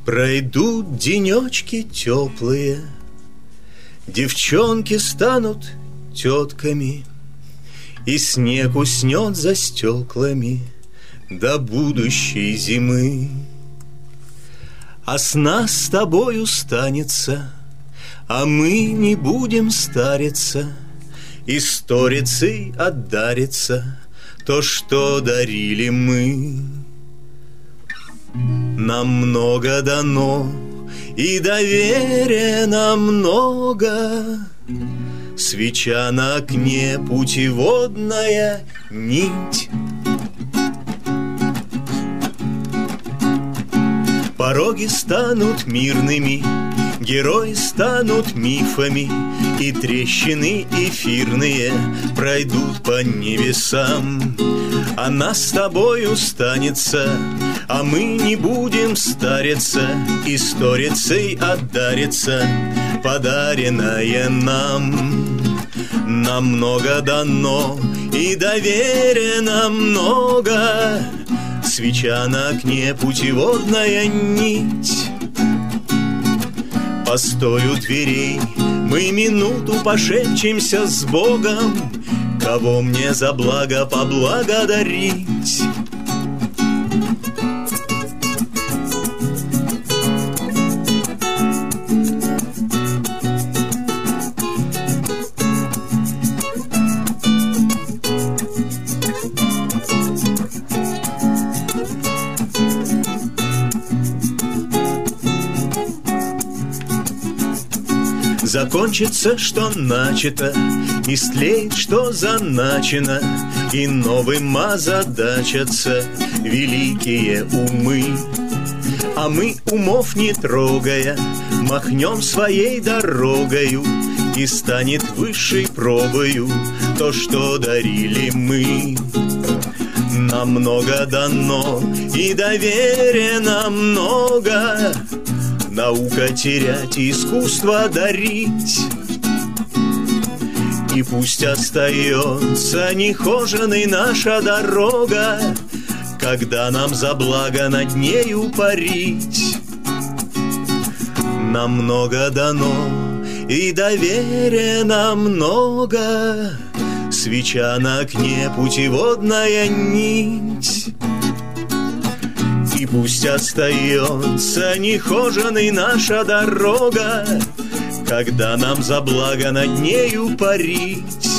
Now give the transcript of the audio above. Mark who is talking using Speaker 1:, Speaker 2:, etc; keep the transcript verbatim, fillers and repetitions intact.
Speaker 1: Пройдут денечки теплые, девчонки станут тетками, и снег уснет за стеклами до будущей зимы. А с нас с тобою станется, а мы не будем стариться, и сторицей отдарится то, что дарили мы. Нам много дано, и доверия нам много. Свеча на окне, путеводная нить. Пороги станут мирными, герои станут мифами, и трещины эфирные пройдут по небесам. А нас с тобою станется, а мы не будем стариться, и сторицей отдарится подаренное нам. Нам много дано, и доверия нам много. Свеча на окне, путеводная нить. Постой у дверей, мы минуту пошепчемся с Богом, кого мне за благо поблагодарить. Закончится, что начато, истлеет, что заначено, и новым озадачатся великие умы. А мы, умов не трогая, махнем своей дорогою, и станет высшей пробою то, что дарили мы. Нам много дано, и доверия нам много. Наука терять, искусство дарить. И пусть остается нехоженой наша дорога, когда нам за благо над нею парить. Нам много дано, и доверия нам много. Свеча на окне, путеводная нить. И пусть остается нехоженой наша дорога, когда нам за благо над нею парить.